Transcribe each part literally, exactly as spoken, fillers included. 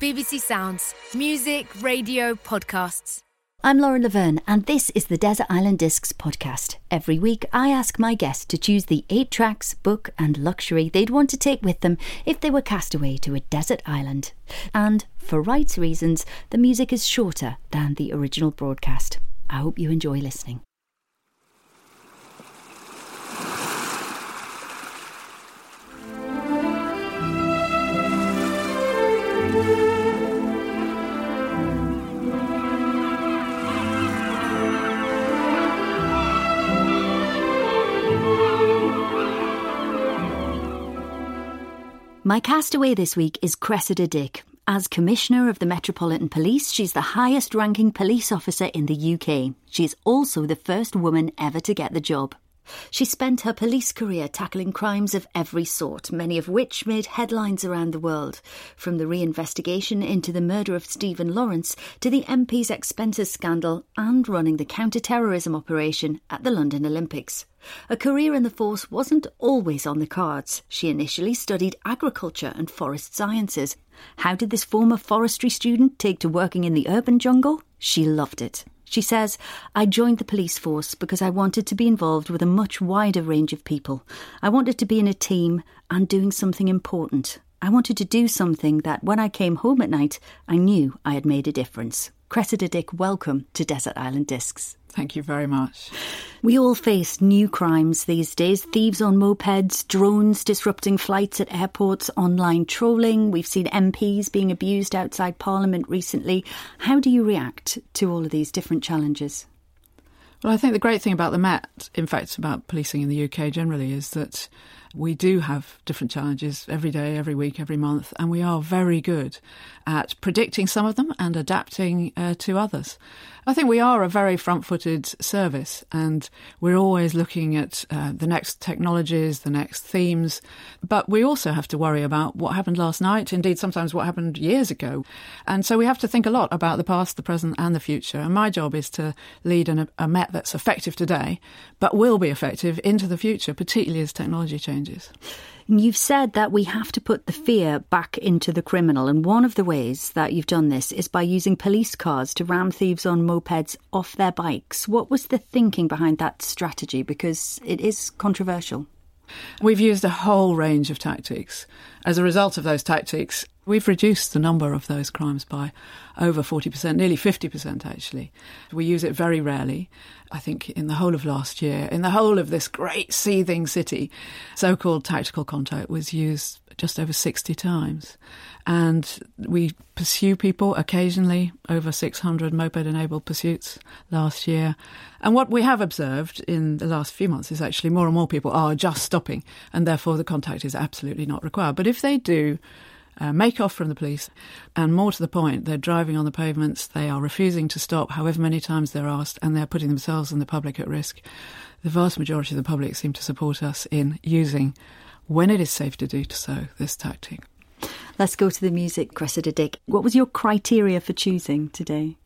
B B C Sounds. Music, radio, podcasts. I'm Lauren Laverne, and this is the Desert Island Discs podcast. Every week, I ask my guests to choose the eight tracks, book and luxury they'd want to take with them if they were cast away to a desert island. And, for rights reasons, the music is shorter than the original broadcast. I hope you enjoy listening. My castaway this week is Cressida Dick. As Commissioner of the Metropolitan Police, she's the highest-ranking police officer in the U K. She's also the first woman ever to get the job. She spent her police career tackling crimes of every sort, many of which made headlines around the world, from the reinvestigation into the murder of Stephen Lawrence to the M P's expenses scandal and running the counter-terrorism operation at the London Olympics. A career in the force wasn't always on the cards. She initially studied agriculture and forest sciences. How did this former forestry student take to working in the urban jungle? She loved it. She says, I joined the police force because I wanted to be involved with a much wider range of people. I wanted to be in a team and doing something important. I wanted to do something that when I came home at night, I knew I had made a difference. Cressida Dick, welcome to Desert Island Discs. Thank you very much. We all face new crimes these days. Thieves on mopeds, drones disrupting flights at airports, online trolling. We've seen M Ps being abused outside Parliament recently. How do you react to all of these different challenges? Well, I think the great thing about the Met, in fact, about policing in the U K generally, is that we do have different challenges every day, every week, every month, and we are very good at predicting some of them and adapting uh, to others. I think we are a very front-footed service, and we're always looking at uh, the next technologies, the next themes, but we also have to worry about what happened last night, indeed sometimes what happened years ago. And so we have to think a lot about the past, the present and the future. And my job is to lead an, a Met that's effective today, but will be effective into the future, particularly as technology changes. You've said that we have to put the fear back into the criminal, and one of the ways that you've done this is by using police cars to ram thieves on mopeds off their bikes. What was the thinking behind that strategy? Because it is controversial. We've used a whole range of tactics. As a result of those tactics, we've reduced the number of those crimes by over forty percent, nearly fifty percent actually. We use it very rarely. I think in the whole of last year, in the whole of this great seething city, so-called tactical contact was used just over sixty times. And we pursue people occasionally, over six hundred moped-enabled pursuits last year. And what we have observed in the last few months is actually more and more people are just stopping, and therefore the contact is absolutely not required. But if they do Uh, make off from the police, and more to the point, they're driving on the pavements, they are refusing to stop however many times they're asked, and they're putting themselves and the public at risk. The vast majority of the public seem to support us in using, when it is safe to do so, this tactic. Let's go to the music, Cressida Dick. What was your criteria for choosing today?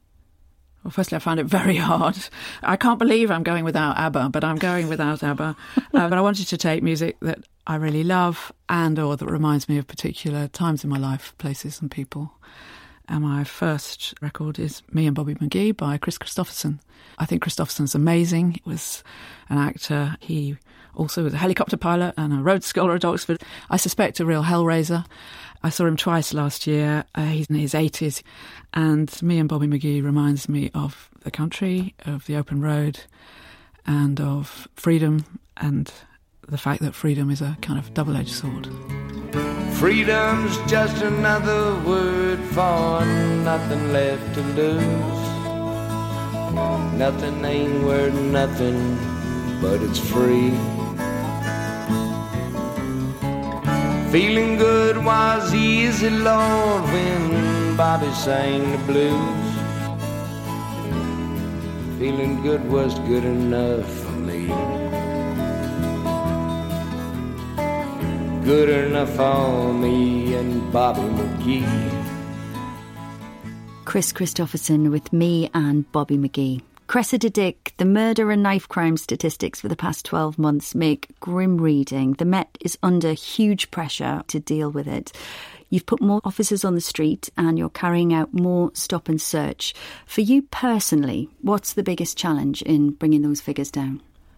Well, firstly, I found it very hard. I can't believe I'm going without ABBA, but I'm going without ABBA. uh, but I wanted to take music that I really love and or that reminds me of particular times in my life, places and people. And my first record is Me and Bobby McGee by Chris Christopherson. I think Christopherson's amazing. He was an actor. He also was a helicopter pilot and a Rhodes Scholar at Oxford. I suspect a real hellraiser. I saw him twice last year. Uh, he's in his eighties. And Me and Bobby McGee reminds me of the country, of the open road, and of freedom, and the fact that freedom is a kind of double-edged sword. Freedom's just another word for nothing left to lose. Nothing ain't worth nothing, but it's free. Feeling good was easy, Lord, when Bobby sang the blues. Feeling good was good enough for me. Good enough for me and Bobby McGee. Chris Christopherson with Me and Bobby McGee. Cressida Dick, the murder and knife crime statistics for the past twelve months make grim reading. The Met is under huge pressure to deal with it. You've put more officers on the street and you're carrying out more stop and search. For you personally, what's the biggest challenge in bringing those figures down?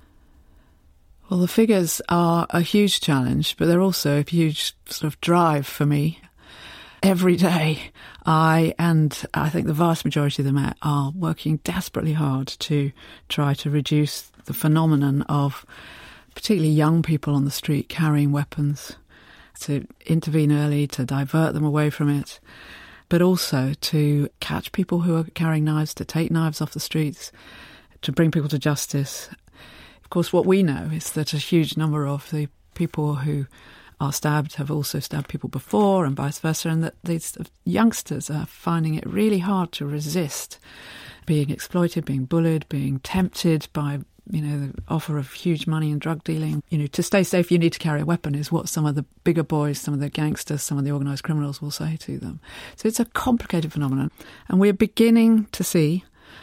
Well, the figures are a huge challenge, but they're also a huge sort of drive for me. Every day, I and I think the vast majority of the Met are working desperately hard to try to reduce the phenomenon of particularly young people on the street carrying weapons, to intervene early, to divert them away from it, but also to catch people who are carrying knives, to take knives off the streets, to bring people to justice. Of course, what we know is that a huge number of the people who are stabbed have also stabbed people before and vice versa, and that these youngsters are finding it really hard to resist being exploited, being bullied, being tempted by, you know, the offer of huge money and drug dealing. You know, to stay safe, you need to carry a weapon is what some of the bigger boys, some of the gangsters, some of the organised criminals will say to them. So it's a complicated phenomenon. And we're beginning to see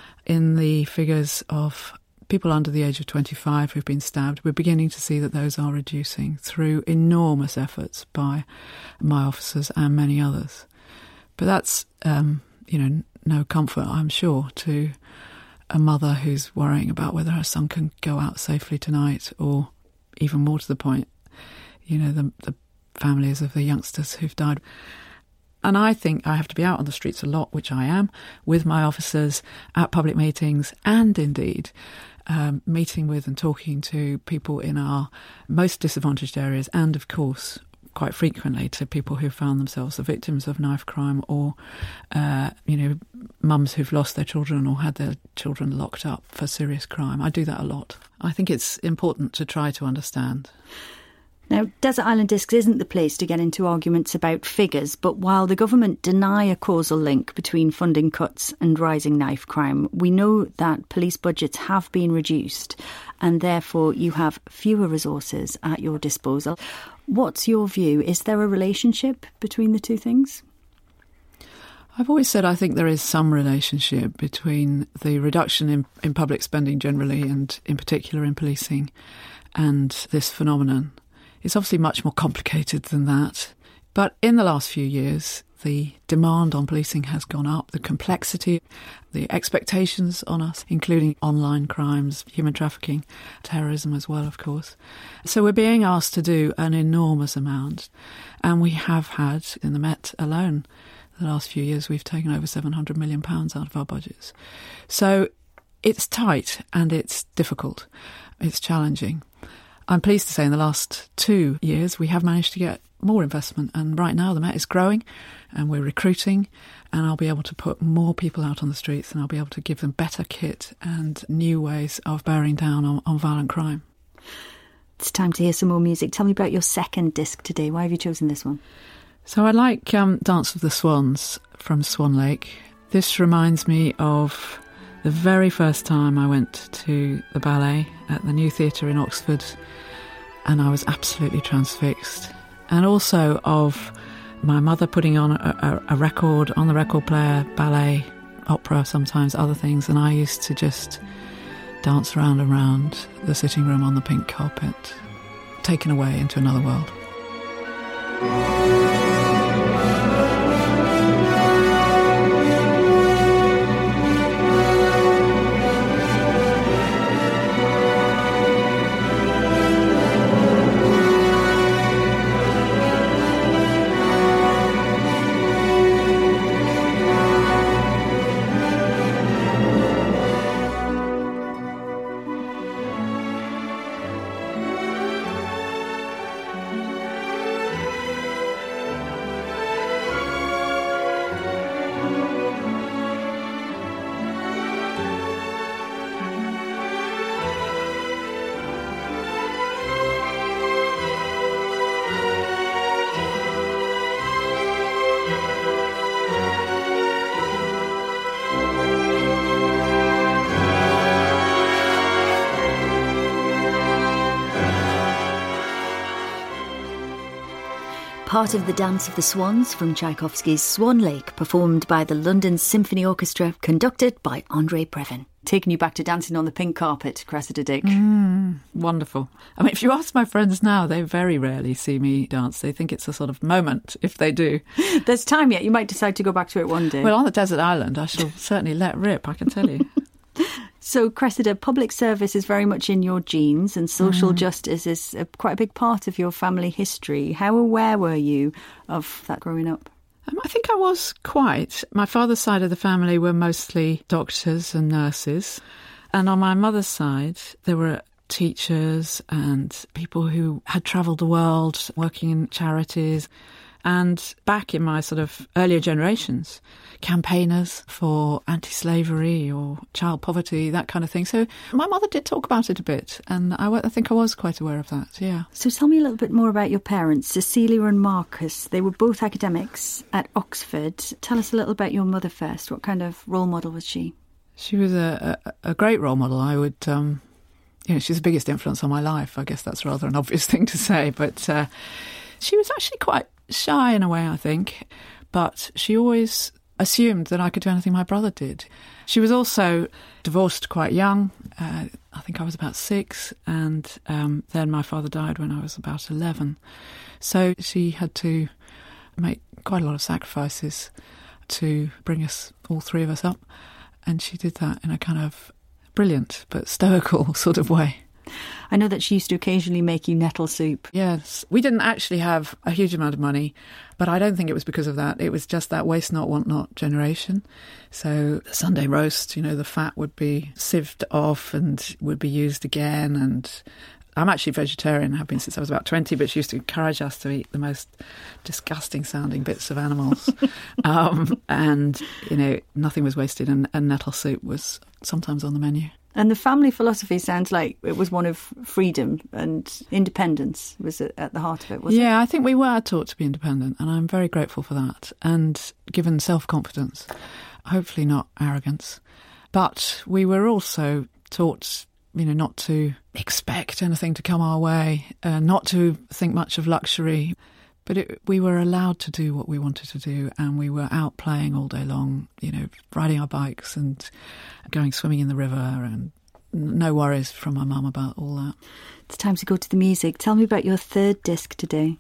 in the figures of people under the age of twenty-five who've been stabbed, we're beginning to see that those are reducing through enormous efforts by my officers and many others. But that's, um, you know, no comfort, I'm sure, to a mother who's worrying about whether her son can go out safely tonight, or even more to the point, you know, the, the families of the youngsters who've died. And I think I have to be out on the streets a lot, which I am, with my officers at public meetings and indeed um, meeting with and talking to people in our most disadvantaged areas, and of course quite frequently to people who found themselves the victims of knife crime, or uh, you know, mums who've lost their children or had their children locked up for serious crime. I do that a lot. I think it's important to try to understand. Now, Desert Island Discs isn't the place to get into arguments about figures, but while the government deny a causal link between funding cuts and rising knife crime, we know that police budgets have been reduced and therefore you have fewer resources at your disposal. What's your view? Is there a relationship between the two things? I've always said I think there is some relationship between the reduction in, in public spending generally, and in particular in policing, and this phenomenon. It's obviously much more complicated than that. But in the last few years, the demand on policing has gone up, the complexity, the expectations on us, including online crimes, human trafficking, terrorism as well, of course. So we're being asked to do an enormous amount. And we have had, in the Met alone, the last few years, we've taken over seven hundred million pounds out of our budgets. So it's tight and it's difficult. It's challenging. I'm pleased to say in the last two years we have managed to get more investment, and right now the Met is growing and we're recruiting, and I'll be able to put more people out on the streets, and I'll be able to give them better kit and new ways of bearing down on, on violent crime. It's time to hear some more music. Tell me about your second disc today. Why have you chosen this one? So I like um, Dance of the Swans from Swan Lake. This reminds me of the very first time I went to the ballet at the New Theatre in Oxford, and I was absolutely transfixed. And also of my mother putting on a, a, a record on the record player, ballet, opera, sometimes other things, and I used to just dance round and round the sitting room on the pink carpet, taken away into another world. Part of the Dance of the Swans from Tchaikovsky's Swan Lake, performed by the London Symphony Orchestra, conducted by Andrei Previn. taken you back to dancing on the pink carpet, Cressida Dick. Mm, wonderful. I mean, if you ask my friends now, they very rarely see me dance. They think it's a sort of moment, if they do. There's time yet. You might decide to go back to it one day. Well, on the desert island, I shall certainly let rip, I can tell you. So, Cressida, public service is very much in your genes, and social mm. justice is a, quite a big part of your family history. How aware were you of that growing up? Um, I think I was quite. My father's side of the family were mostly doctors and nurses. And on my mother's side, there were teachers and people who had travelled the world working in charities. And back in my sort of earlier generations, campaigners for anti-slavery or child poverty, that kind of thing. So my mother did talk about it a bit, and I, I think I was quite aware of that, yeah. So tell me a little bit more about your parents, Cecilia and Marcus. They were both academics at Oxford. Tell us a little about your mother first. What kind of role model was she? She was a, a, a great role model. I would, um, you know, she's the biggest influence on my life. I guess that's rather an obvious thing to say, but uh, she was actually quite shy in a way, I think, but she always assumed that I could do anything my brother did. She was also divorced quite young. Uh, I think I was about six, and um, then my father died when I was about eleven. So she had to make quite a lot of sacrifices to bring us, all three of us, up, and she did that in a kind of brilliant but stoical sort of way. I know that she used to occasionally make you nettle soup. Yes. We didn't actually have a huge amount of money, but I don't think it was because of that. It was just that waste not, want not generation. So the Sunday roast, you know, the fat would be sieved off and would be used again. And I'm actually vegetarian, have been since I was about twenty, but she used to encourage us to eat the most disgusting sounding bits of animals. um, and, you know, nothing was wasted, and, and nettle soup was sometimes on the menu. And the family philosophy sounds like it was one of freedom and independence was at the heart of it, wasn't it? Yeah, I think we were taught to be independent, and I'm very grateful for that. And given self-confidence, hopefully not arrogance. But we were also taught, you know, not to expect anything to come our way, uh, not to think much of luxury. But it, we were allowed to do what we wanted to do, and we were out playing all day long, you know, riding our bikes and going swimming in the river, and no worries from my mum about all that. It's time to go to the music. Tell me about your third disc today.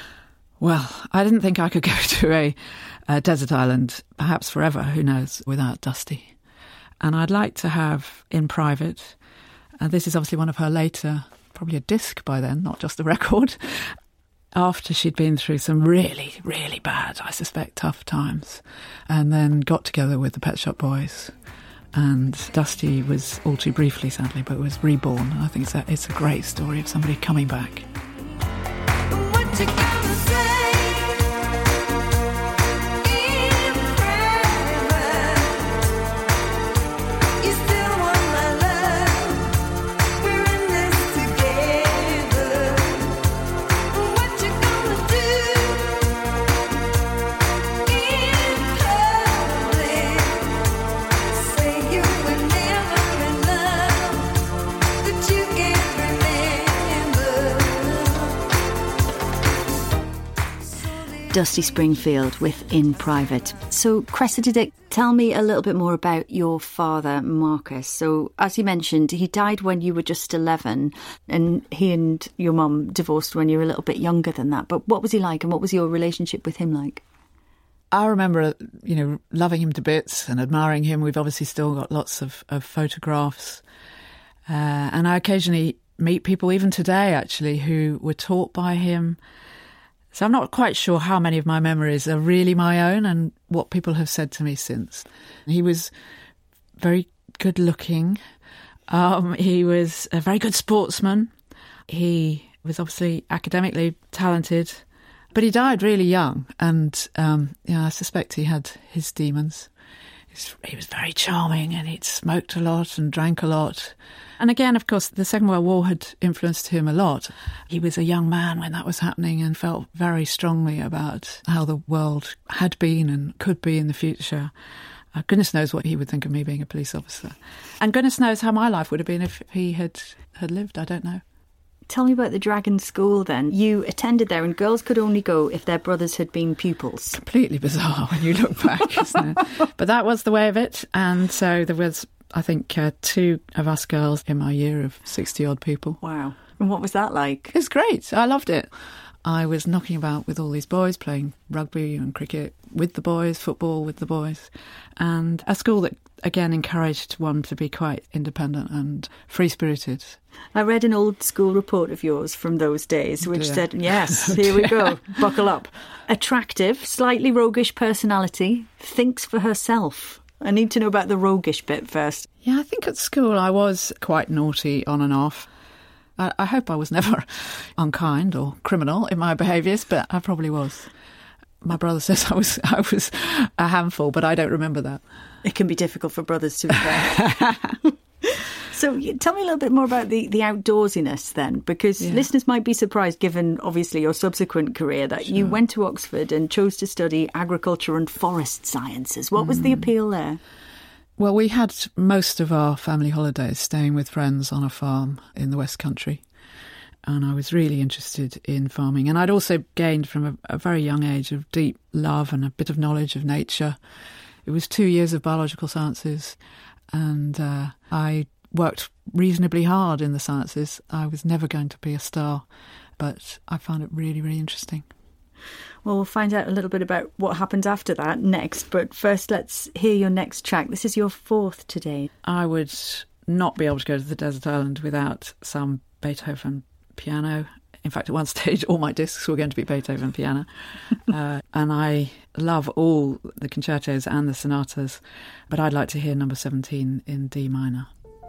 Well, I didn't think I could go to a, a desert island, perhaps forever, who knows, without Dusty. And I'd like to have In Private, and this is obviously one of her later, probably a disc by then, not just a record, after she'd been through some really, really bad, I suspect, tough times, and then got together with the Pet Shop Boys. And Dusty was, all too briefly, sadly, but was reborn. And I think it's a, it's a great story of somebody coming back. What you gonna say? Dusty Springfield with In Private. So, Cressida Dick, tell me a little bit more about your father, Marcus. So, as you mentioned, he died when you were just eleven, and he and your mum divorced when you were a little bit younger than that. But what was he like, and what was your relationship with him like? I remember, you know, loving him to bits and admiring him. We've obviously still got lots of, of photographs. Uh, and I occasionally meet people, even today, actually, who were taught by him. So I'm not quite sure how many of my memories are really my own and what people have said to me since. He was very good looking. Um, he was a very good sportsman. He was obviously academically talented, but he died really young. And um, yeah, I suspect he had his demons. He was very charming, and he'd smoked a lot and drank a lot. And again, of course, the Second World War had influenced him a lot. He was a young man when that was happening and felt very strongly about how the world had been and could be in the future. Uh, goodness knows what he would think of me being a police officer. And goodness knows how my life would have been if he had, had lived. I don't know. Tell me about the Dragon School then. You attended there, and girls could only go if their brothers had been pupils. Completely bizarre when you look back, isn't it? But that was the way of it. And so there was I think, uh, two of us girls in my year of sixty-odd people. Wow. And what was that like? It was great. I loved it. I was knocking about with all these boys, playing rugby and cricket with the boys, football with the boys, and a school that, again, encouraged one to be quite independent and free-spirited. I read an old school report of yours from those days, which Dear. said, yes, here we go, buckle up. Attractive, slightly roguish personality, thinks for herself. I need to know about the roguish bit first. Yeah, I think at school I was quite naughty on and off. I, I hope I was never unkind or criminal in my behaviours, but I probably was. My brother says I was I was a handful, but I don't remember that. It can be difficult for brothers to be fair. So tell me a little bit more about the, the outdoorsiness then, because Yeah. listeners might be surprised, given obviously your subsequent career, that you Sure. went to Oxford and chose to study agriculture and forest sciences. What was the appeal there? Well, we had most of our family holidays staying with friends on a farm in the West Country, and I was really interested in farming. And I'd also gained from a, a very young age a deep love and a bit of knowledge of nature. It was two years of biological sciences, and uh, I worked reasonably hard in the sciences. I was never going to be a star, but I found it really, really interesting. Well, we'll find out a little bit about what happens after that next. But first, let's hear your next track. This is your fourth today. I would not be able to go to the desert island without some Beethoven piano. In fact, at one stage, all my discs were going to be Beethoven piano. uh, and I love all the concertos and the sonatas, but I'd like to hear number seventeen in D minor.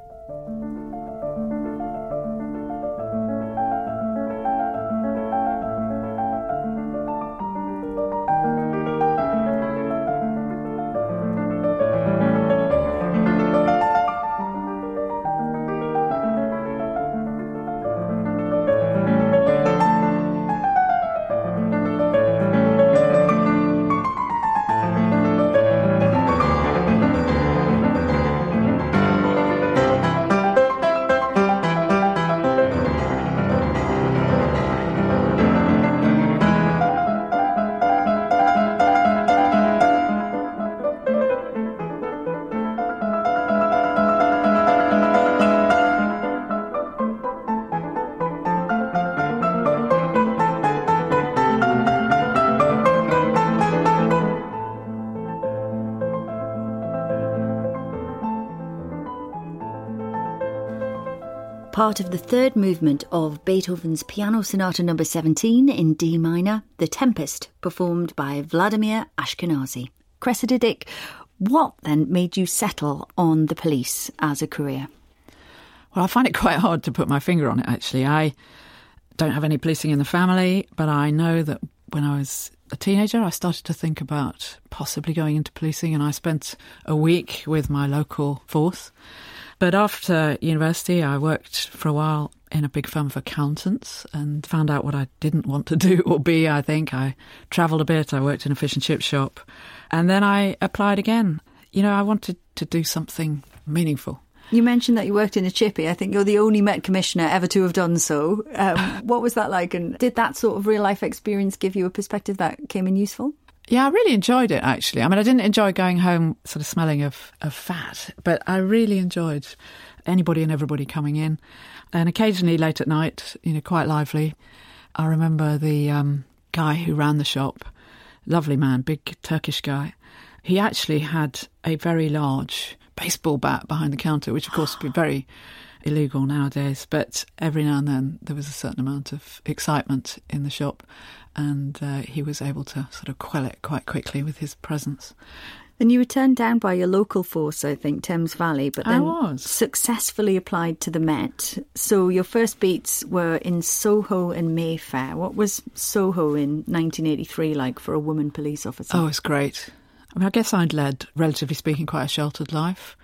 Part of the third movement of Beethoven's Piano Sonata number seventeen in D minor, The Tempest, performed by Vladimir Ashkenazy. Cressida Dick, what then made you settle on the police as a career? Well, I find it quite hard to put my finger on it, actually. I don't have any policing in the family, but I know that when I was a teenager, I started to think about possibly going into policing, and I spent a week with my local force. But after university, I worked for a while in a big firm of accountants and found out what I didn't want to do or be, I think. I travelled a bit, I worked in a fish and chip shop, and then I applied again. You know, I wanted to do something meaningful. You mentioned that you worked in a chippy. I think you're the only Met Commissioner ever to have done so. Um, what was that like? And did that sort of real-life experience give you a perspective that came in useful? Yeah, I really enjoyed it, actually. I mean, I didn't enjoy going home sort of smelling of, of fat, but I really enjoyed anybody and everybody coming in. And occasionally late at night, you know, quite lively. I remember the um, guy who ran the shop, lovely man, big Turkish guy. He actually had a very large baseball bat behind the counter, which of course would be very illegal nowadays. But every now and then there was a certain amount of excitement in the shop, and uh, he was able to sort of quell it quite quickly with his presence. And you were turned down by your local force, I think, Thames Valley, but then I was. successfully applied to the Met. So your first beats were in Soho and Mayfair. What was Soho in nineteen eighty-three like for a woman police officer? Oh, it's great. I mean, I guess I'd led, relatively speaking, quite a sheltered life.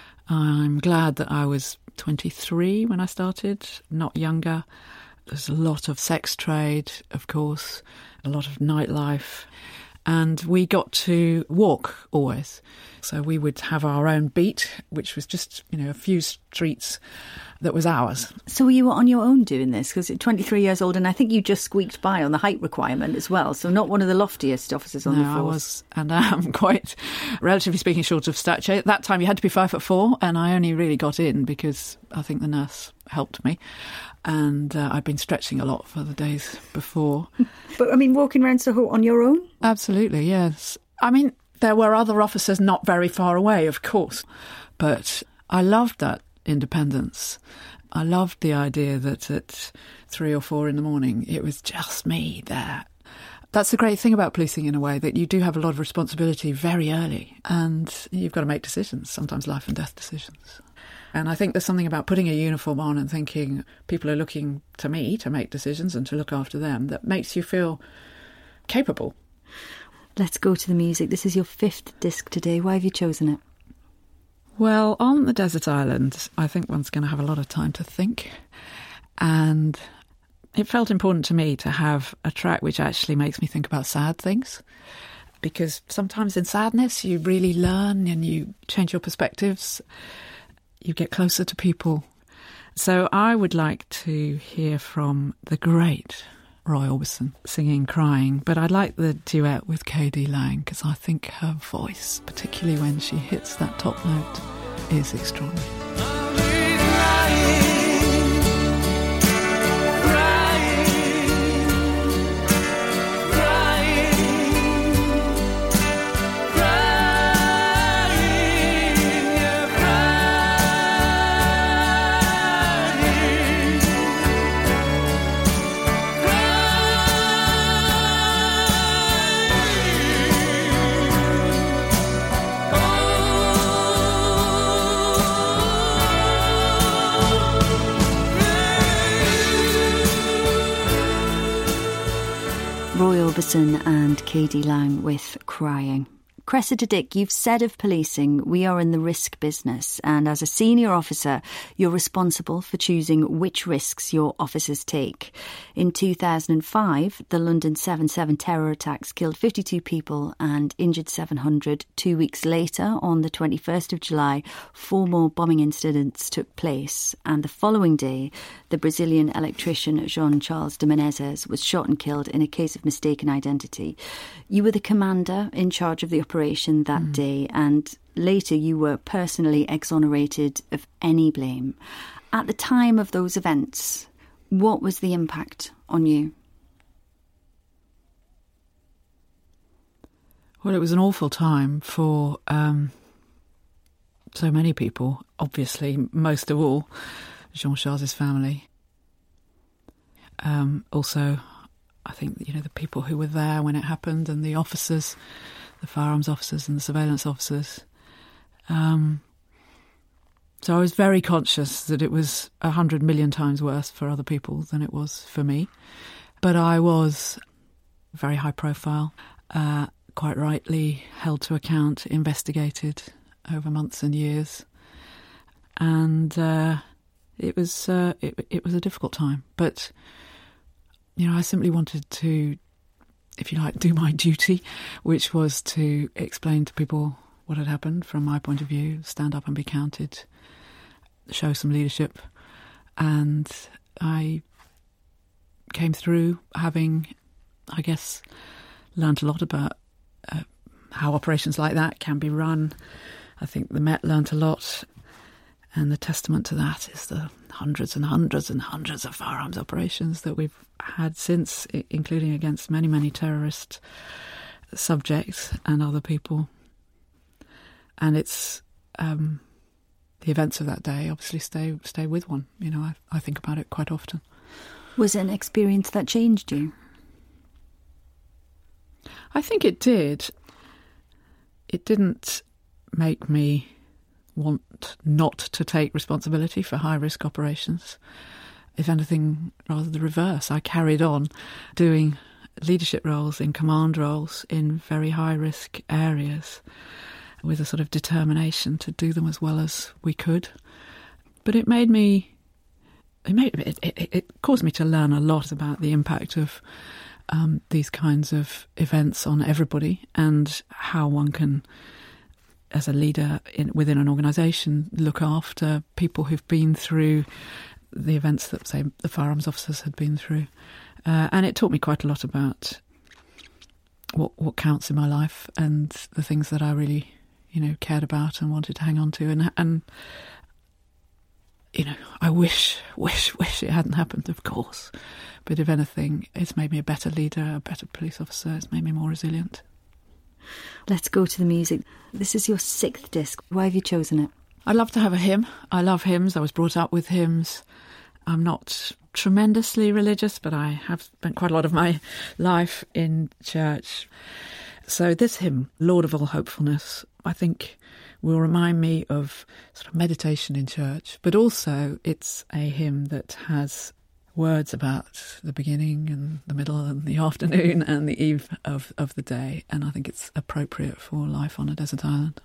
I'm glad that I was twenty-three when I started, not younger. There's a lot of sex trade, of course, a lot of nightlife. And we got to walk always. So we would have our own beat, which was just, you know, a few treats that was ours. So you were on your own doing this? Because you're twenty-three years old, and I think you just squeaked by on the height requirement as well. So not one of the loftiest officers on no, the force. I was, and I am quite, relatively speaking, short of stature. At that time, you had to be five foot four, and I only really got in because I think the nurse helped me. And uh, I'd been stretching a lot for the days before. But, I mean, walking around Soho on your own? Absolutely, yes. I mean, there were other officers not very far away, of course. But I loved that independence. I loved the idea that at three or four in the morning, it was just me there. That's the great thing about policing in a way, that you do have a lot of responsibility very early and you've got to make decisions, sometimes life and death decisions. And I think there's something about putting a uniform on and thinking people are looking to me to make decisions and to look after them that makes you feel capable. Let's go to the music. This is your fifth disc today. Why have you chosen it? Well, on the desert island, I think one's going to have a lot of time to think. And it felt important to me to have a track which actually makes me think about sad things. Because sometimes in sadness, you really learn and you change your perspectives. You get closer to people. So I would like to hear from the great Roy Orbison singing Crying, but I'd like the duet with K D Lang because I think her voice, particularly when she hits that top note, is extraordinary. Roy Orbison and K D Lang with Crying. Cressida Dick, you've said of policing, we are in the risk business, and as a senior officer, you're responsible for choosing which risks your officers take. In two thousand five, the London seven seven terror attacks killed fifty-two people and injured seven hundred. Two weeks later, on the twenty-first of July, four more bombing incidents took place, and the following day, the Brazilian electrician Jean-Charles de Menezes was shot and killed in a case of mistaken identity. You were the commander in charge of the operation that mm. day, and later you were personally exonerated of any blame. At the time of those events, what was the impact on you? Well, it was an awful time for um, so many people, obviously, most of all, Jean-Charles' family. Um, also, I think, you know, the people who were there when it happened and the officers, the firearms officers and the surveillance officers. Um, so I was very conscious that it was a hundred million times worse for other people than it was for me. But I was very high profile, uh, quite rightly held to account, investigated over months and years. And uh, it was uh, it, it was a difficult time. But, you know, I simply wanted to, if you like, do my duty, which was to explain to people what had happened from my point of view, stand up and be counted, show some leadership. And I came through having, I guess, learnt a lot about uh, how operations like that can be run. I think the Met learnt a lot, and the testament to that is the hundreds and hundreds and hundreds of firearms operations that we've had since, including against many, many terrorist subjects and other people. And it's um, the events of that day obviously stay stay with one. You know, I, I think about it quite often. Was it an experience that changed you? I think it did. It didn't make me want not to take responsibility for high-risk operations. If anything, rather the reverse. I carried on doing leadership roles, in command roles, in very high-risk areas, with a sort of determination to do them as well as we could. But it made me, it, made, it, it, it caused me to learn a lot about the impact of um, these kinds of events on everybody and how one can as a leader in, within an organisation, look after people who've been through the events that, say, the firearms officers had been through. Uh, and it taught me quite a lot about what what counts in my life and the things that I really, you know, cared about and wanted to hang on to. And, and you know, I wish, wish, wish it hadn't happened, of course. But if anything, it's made me a better leader, a better police officer. It's made me more resilient. Let's go to the music. This is your sixth disc. Why have you chosen it? I love to have a hymn. I love hymns. I was brought up with hymns. I'm not tremendously religious, but I have spent quite a lot of my life in church. So this hymn, Lord of All Hopefulness, I think will remind me of sort of meditation in church, but also it's a hymn that has words about the beginning and the middle and the afternoon and the eve of, of the day, and I think it's appropriate for life on a desert island.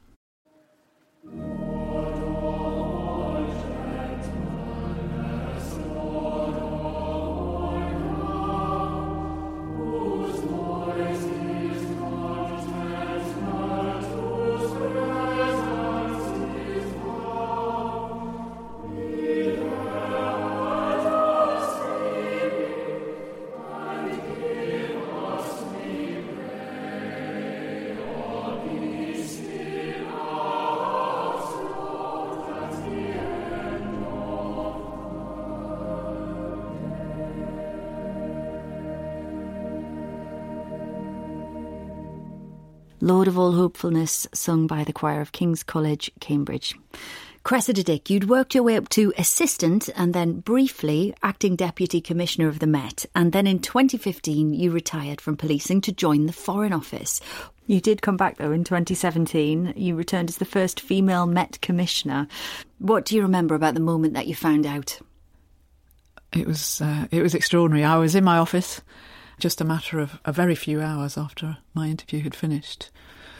Lord of All Hopefulness, sung by the choir of King's College, Cambridge. Cressida Dick, you'd worked your way up to assistant and then briefly acting deputy commissioner of the Met, and then in twenty fifteen you retired from policing to join the Foreign Office. You did come back though in twenty seventeen. You returned as the first female Met commissioner. What do you remember about the moment that you found out? It was uh, it was extraordinary. I was in my office just a matter of a very few hours after my interview had finished,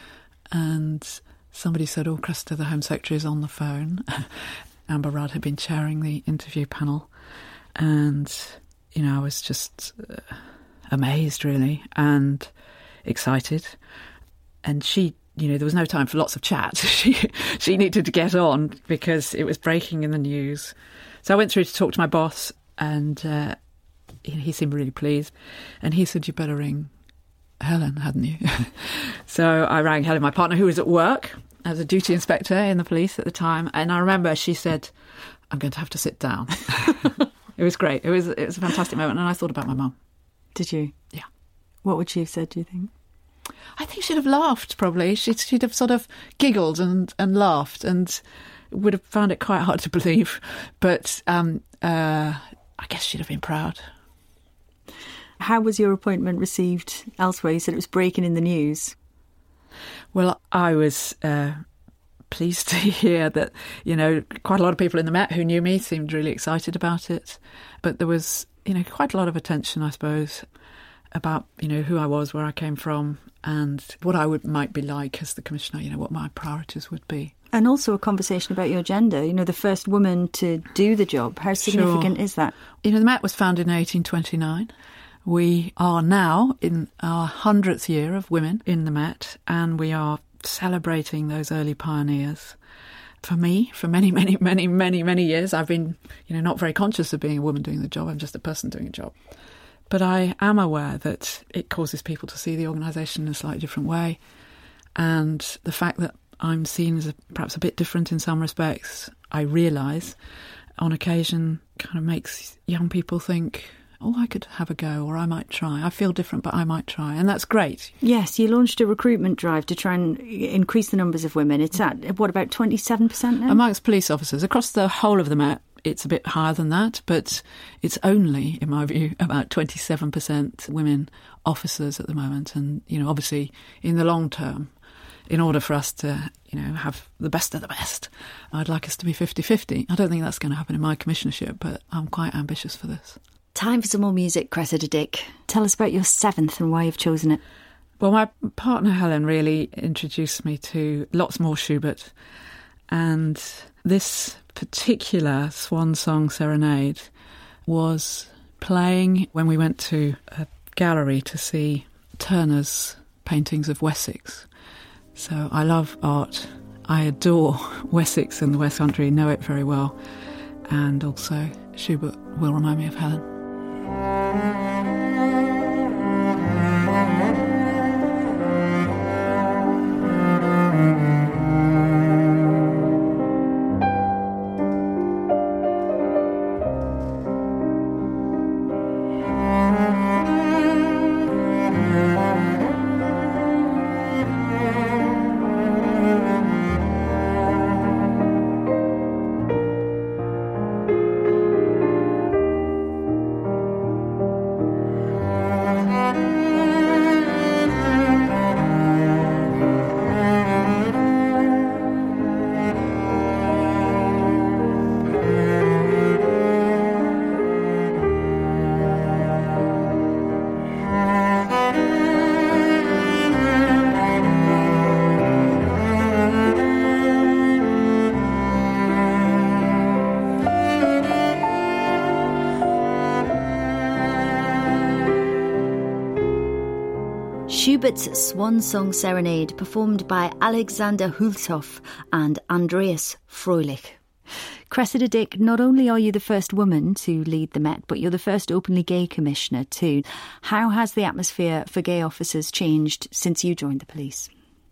and somebody said, oh, Cressida, the Home Secretary is on the phone. Amber Rudd had been chairing the interview panel, and, you know, I was just uh, amazed, really, and excited. And she, you know, there was no time for lots of chat. she she needed to get on because it was breaking in the news. So I went through to talk to my boss, and uh, he seemed really pleased. And he said, you better ring Helen, hadn't you? So I rang Helen, my partner, who was at work as a duty inspector in the police at the time. And I remember she said, I'm going to have to sit down. It was great. It was it was a fantastic moment. And I thought about my mum. Did you? Yeah. What would she have said, do you think? I think she'd have laughed, probably. She'd, she'd have sort of giggled and, and laughed and would have found it quite hard to believe. But um, uh, I guess she'd have been proud. How was your appointment received elsewhere? You said it was breaking in the news. Well, I was uh, pleased to hear that, you know, quite a lot of people in the Met who knew me seemed really excited about it. But there was, you know, quite a lot of attention, I suppose, about, you know, who I was, where I came from, and what I would might be like as the Commissioner, you know, what my priorities would be. And also a conversation about your gender, you know, the first woman to do the job. How significant Sure. is that? You know, the Met was founded in eighteen twenty-nine. We are now in our hundredth year of women in the Met, and we are celebrating those early pioneers. For me, for many, many, many, many, many years, I've been, you know, not very conscious of being a woman doing the job. I'm just a person doing a job. But I am aware that it causes people to see the organisation in a slightly different way. And the fact that I'm seen as a, perhaps a bit different in some respects, I realise, on occasion kind of makes young people think, oh, I could have a go, or I might try. I feel different, but I might try. And that's great. Yes, you launched a recruitment drive to try and increase the numbers of women. It's at, what, about twenty-seven percent now? Amongst police officers, across the whole of the Met, it's a bit higher than that, but it's only, in my view, about twenty-seven percent women officers at the moment. And, you know, obviously, in the long term, in order for us to, you know, have the best of the best, I'd like us to be fifty-fifty. I don't think that's going to happen in my commissionership, but I'm quite ambitious for this. Time for some more music, Cressida Dick. Tell us about your seventh and why you've chosen it. Well, my partner Helen really introduced me to lots more Schubert, and this particular Swan Song Serenade was playing when we went to a gallery to see Turner's paintings of Wessex. So I love art. I adore Wessex and the West Country, know it very well, and also Schubert will remind me of Helen. Schubert's Swan Song Serenade, performed by Alexander Hulthoff and Andreas Fröhlich. Cressida Dick, not only are you the first woman to lead the Met, but you're the first openly gay commissioner too. How has the atmosphere for gay officers changed since you joined the police?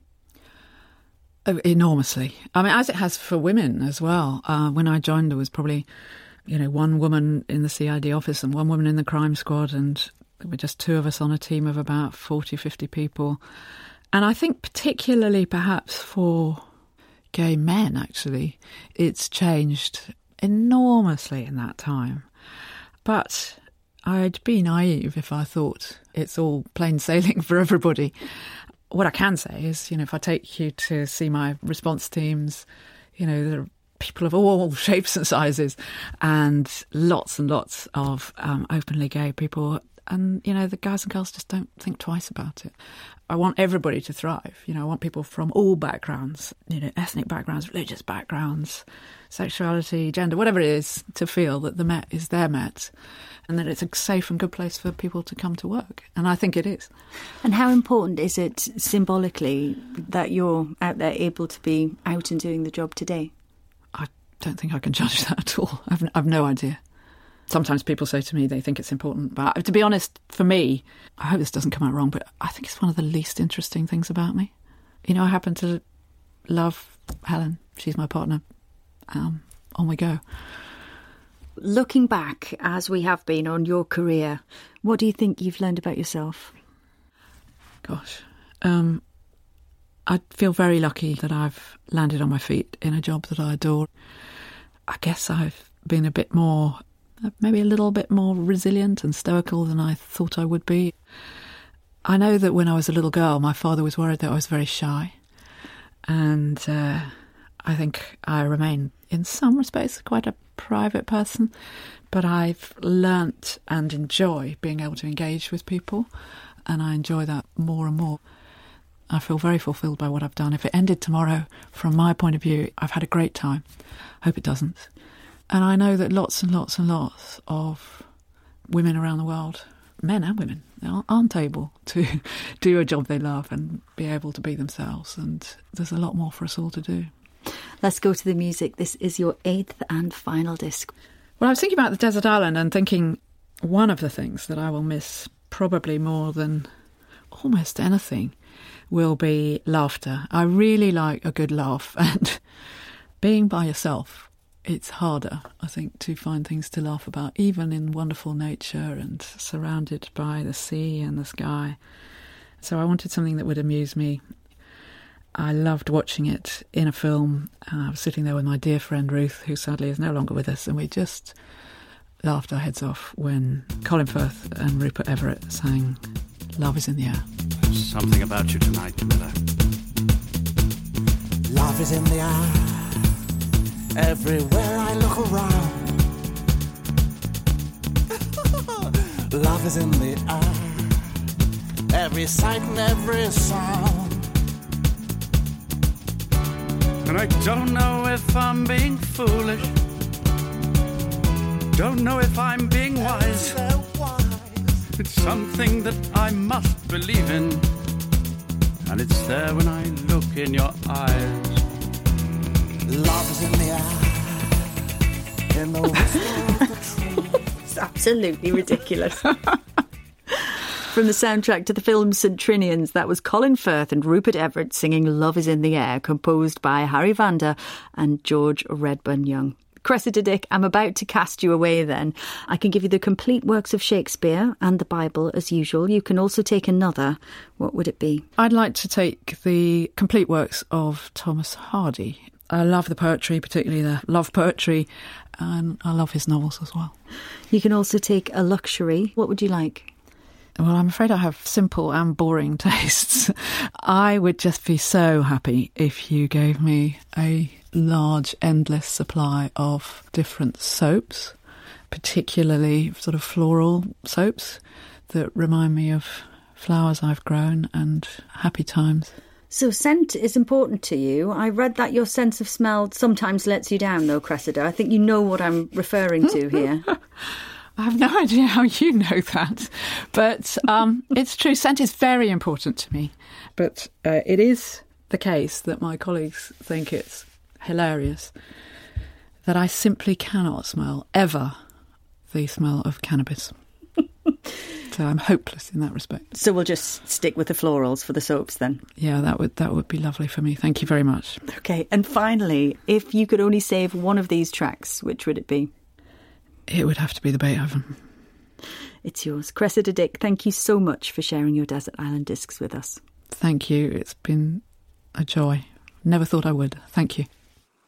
Oh, enormously. I mean, as it has for women as well. Uh, when I joined, there was probably, you know, one woman in the C I D office and one woman in the crime squad, and there were just two of us on a team of about forty, fifty people. And I think particularly perhaps for gay men, actually, it's changed enormously in that time. But I'd be naive if I thought it's all plain sailing for everybody. What I can say is, you know, if I take you to see my response teams, you know, there are people of all shapes and sizes and lots and lots of um, openly gay people. And, you know, the guys and girls just don't think twice about it. I want everybody to thrive. You know, I want people from all backgrounds, you know, ethnic backgrounds, religious backgrounds, sexuality, gender, whatever it is, to feel that the Met is their Met and that it's a safe and good place for people to come to work. And I think it is. And how important is it symbolically that you're out there able to be out and doing the job today? I don't think I can judge that at all. I've, I've no idea. Sometimes people say to me they think it's important, but to be honest, for me, I hope this doesn't come out wrong, but I think it's one of the least interesting things about me. You know, I happen to love Helen. She's my partner. Um, on we go. Looking back, as we have been on your career, what do you think you've learned about yourself? Gosh, um, I feel very lucky that I've landed on my feet in a job that I adore. I guess I've been a bit more... maybe a little bit more resilient and stoical than I thought I would be. I know that when I was a little girl, my father was worried that I was very shy. And uh, I think I remain, in some respects, quite a private person. But I've learnt and enjoy being able to engage with people. And I enjoy that more and more. I feel very fulfilled by what I've done. If it ended tomorrow, from my point of view, I've had a great time. Hope it doesn't. And I know that lots and lots and lots of women around the world, men and women, aren't able to do a job they love and be able to be themselves. And there's a lot more for us all to do. Let's go to the music. This is your eighth and final disc. Well, I was thinking about the Desert Island and thinking one of the things that I will miss probably more than almost anything will be laughter. I really like a good laugh, and being by yourself, it's harder, I think, to find things to laugh about, even in wonderful nature and surrounded by the sea and the sky. So I wanted something that would amuse me. I loved watching it in a film. I was sitting there with my dear friend Ruth, who sadly is no longer with us, and we just laughed our heads off when Colin Firth and Rupert Everett sang Love is in the Air. There's something about you tonight, Camilla. Love is in the air. Everywhere I look around, love is in the air. Every sight and every sound. And I don't know if I'm being foolish. Don't know if I'm being wise. It's something that I must believe in, and it's there when I look in your eyes. Love is in the eye, in the whisper of the tree. It's absolutely ridiculous. From the soundtrack to the film Saint Trinians, that was Colin Firth and Rupert Everett singing Love is in the Air, composed by Harry Vanda and George Redburn Young. Cressida Dick, I'm about to cast you away then. I can give you the complete works of Shakespeare and the Bible as usual. You can also take another. What would it be? I'd like to take the complete works of Thomas Hardy. I love the poetry, particularly the love poetry, and I love his novels as well. You can also take a luxury. What would you like? Well, I'm afraid I have simple and boring tastes. I would just be so happy if you gave me a large, endless supply of different soaps, particularly sort of floral soaps that remind me of flowers I've grown and happy times. So scent is important to you. I read that your sense of smell sometimes lets you down, though, Cressida. I think you know what I'm referring to here. I have no idea how you know that, but um, it's true. Scent is very important to me. But uh, it is the case that my colleagues think it's hilarious that I simply cannot smell, ever, the smell of cannabis. So I'm hopeless in that respect. So we'll just stick with the florals for the soaps then? Yeah, that would that would be lovely for me. Thank you very much. OK, and finally, if you could only save one of these tracks, which would it be? It would have to be the Beethoven. It's yours. Cressida Dick, thank you so much for sharing your Desert Island Discs with us. Thank you. It's been a joy. Never thought I would. Thank you.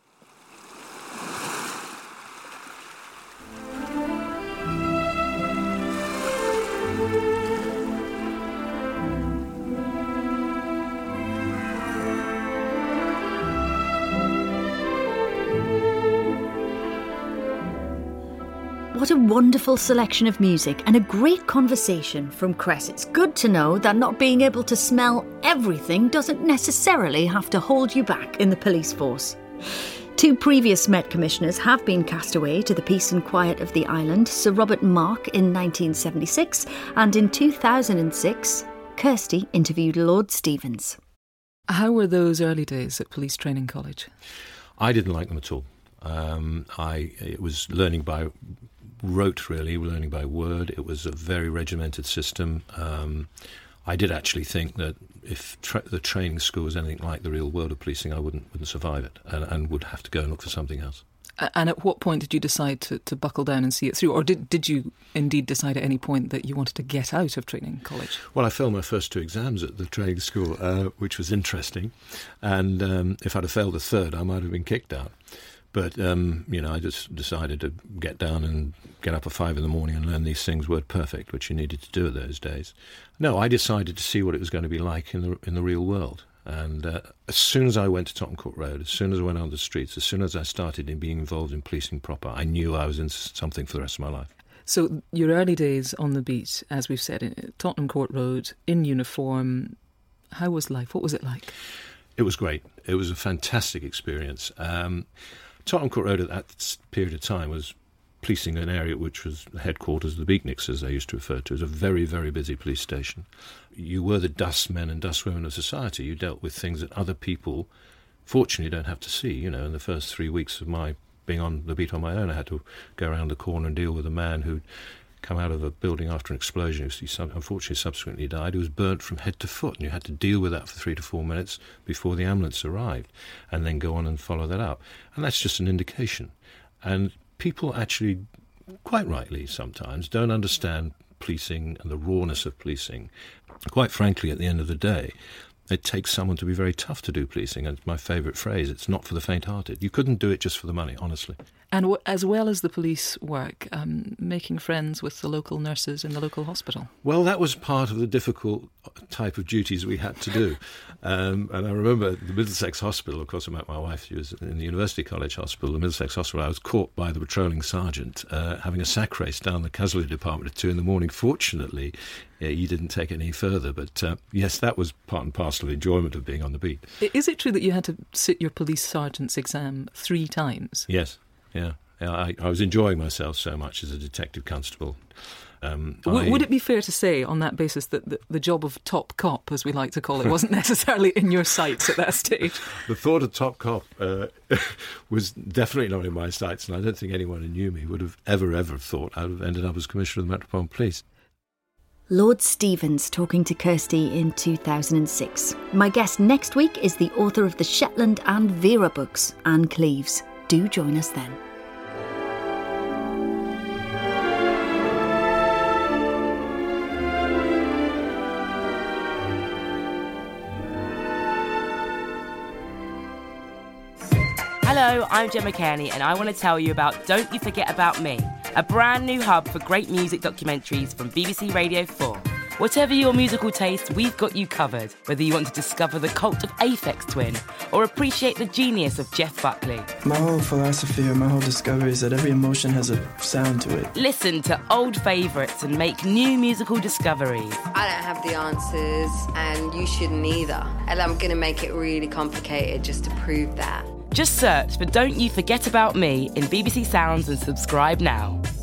What a wonderful selection of music and a great conversation from Cress. It's good to know that not being able to smell everything doesn't necessarily have to hold you back in the police force. Two previous Met Commissioners have been cast away to the peace and quiet of the island, Sir Robert Mark in nineteen seventy-six, and in two thousand six, Kirsty interviewed Lord Stevens. How were those early days at Police Training College? I didn't like them at all. Um, I it was learning by rote, really, learning by word. It was a very regimented system. Um, I did actually think that if tra- the training school was anything like the real world of policing, I wouldn't wouldn't survive it and, and would have to go and look for something else. And at what point did you decide to, to buckle down and see it through? Or did, did you indeed decide at any point that you wanted to get out of training college? Well, I failed my first two exams at the training school, uh, which was interesting. And um, if I'd have failed the third, I might have been kicked out. But, um, you know, I just decided to get down and get up at five in the morning and learn these things word perfect, which you needed to do at those days. No, I decided to see what it was going to be like in the in the real world. And uh, as soon as I went to Tottenham Court Road, as soon as I went on the streets, as soon as I started in being involved in policing proper, I knew I was in something for the rest of my life. So your early days on the beat, as we've said, in Tottenham Court Road, in uniform, how was life? What was it like? It was great. It was a fantastic experience. Um, Tottenham Court Road at that period of time was policing an area which was the headquarters of the Beatniks, as they used to refer to. It was a very, very busy police station. You were the dustmen and dustwomen of society. You dealt with things that other people, fortunately, don't have to see. You know, in the first three weeks of my being on the beat on my own, I had to go around the corner and deal with a man who'd come out of a building after an explosion. He unfortunately subsequently died. He was burnt from head to foot, and you had to deal with that for three to four minutes before the ambulance arrived, and then go on and follow that up. And that's just an indication. And people actually, quite rightly sometimes, don't understand policing and the rawness of policing. Quite frankly, at the end of the day, it takes someone to be very tough to do policing. And it's my favourite phrase, it's not for the faint-hearted. You couldn't do it just for the money, honestly. And w- as well as the police work, um, making friends with the local nurses in the local hospital? Well, that was part of the difficult type of duties we had to do. Um, and I remember the Middlesex Hospital, of course I met my wife, she was in the University College Hospital, the Middlesex Hospital. I was caught by the patrolling sergeant uh, having a sack race down the casualty department at two in the morning. Fortunately, yeah, he didn't take it any further. But uh, yes, that was part and parcel of the enjoyment of being on the beat. Is it true that you had to sit your police sergeant's exam three times? Yes. Yeah, yeah I, I was enjoying myself so much as a detective constable. Um, w- I, would it be fair to say, on that basis, that the, the job of top cop, as we like to call it, wasn't necessarily in your sights at that stage? The thought of top cop uh, was definitely not in my sights, and I don't think anyone who knew me would have ever, ever thought I'd have ended up as Commissioner of the Metropolitan Police. Lord Stevens talking to Kirsty in two thousand six. My guest next week is the author of the Shetland and Vera books, Anne Cleeves. Do join us then. Hello, I'm Gemma Kearney and I want to tell you about Don't You Forget About Me, a brand new hub for great music documentaries from B B C Radio four. Whatever your musical taste, we've got you covered. Whether you want to discover the cult of Aphex Twin or appreciate the genius of Jeff Buckley. My whole philosophy or my whole discovery is that every emotion has a sound to it. Listen to old favourites and make new musical discoveries. I don't have the answers and you shouldn't either. And I'm going to make it really complicated just to prove that. Just search for Don't You Forget About Me in B B C Sounds and subscribe now.